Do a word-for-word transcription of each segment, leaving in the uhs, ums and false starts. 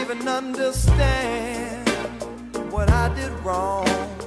even understand what I did wrong.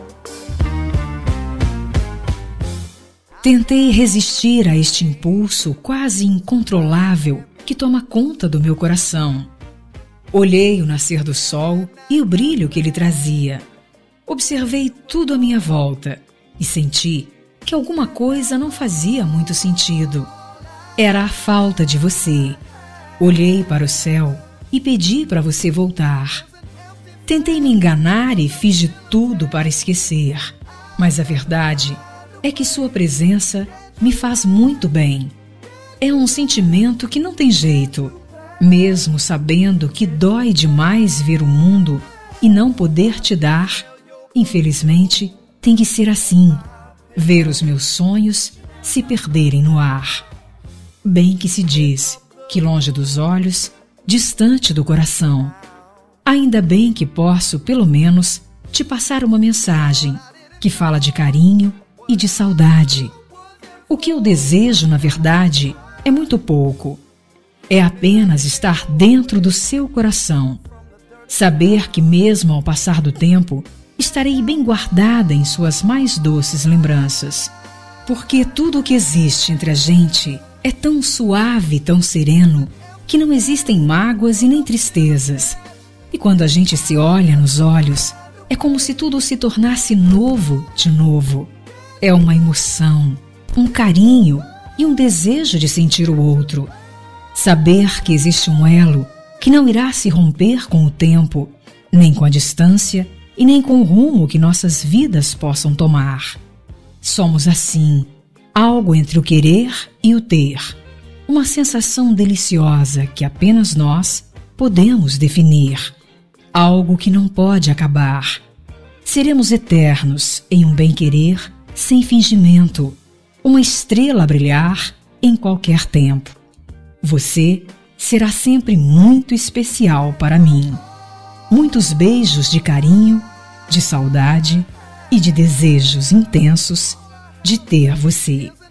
Tentei resistir a este impulso quase incontrolável que toma conta do meu coração. Olhei o nascer do sol e o brilho que ele trazia. Observei tudo à minha volta e senti que alguma coisa não fazia muito sentido. Era a falta de você. Olhei para o céu e pedi para você voltar. Tentei me enganar e fiz de tudo para esquecer, mas a verdade é que sua presença me faz muito bem. É um sentimento que não tem jeito, mesmo sabendo que dói demais ver o mundo e não poder te dar. Infelizmente, tem que ser assim, ver os meus sonhos se perderem no ar. Bem que se diz que longe dos olhos, distante do coração. Ainda bem que posso, pelo menos, te passar uma mensagem que fala de carinho e de saudade. O que eu desejo, na verdade, é muito pouco. É apenas estar dentro do seu coração. Saber que mesmo ao passar do tempo, estarei bem guardada em suas mais doces lembranças. Porque tudo o que existe entre a gente é tão suave, tão sereno, que não existem mágoas e nem tristezas. E quando a gente se olha nos olhos, é como se tudo se tornasse novo de novo. É uma emoção, um carinho e um desejo de sentir o outro. Saber que existe um elo que não irá se romper com o tempo, nem com a distância e nem com o rumo que nossas vidas possam tomar. Somos assim, algo entre o querer e o ter. Uma sensação deliciosa que apenas nós podemos definir. Algo que não pode acabar. Seremos eternos em um bem-querer sem fingimento, uma estrela a brilhar em qualquer tempo. Você será sempre muito especial para mim. Muitos beijos de carinho, de saudade e de desejos intensos de ter você.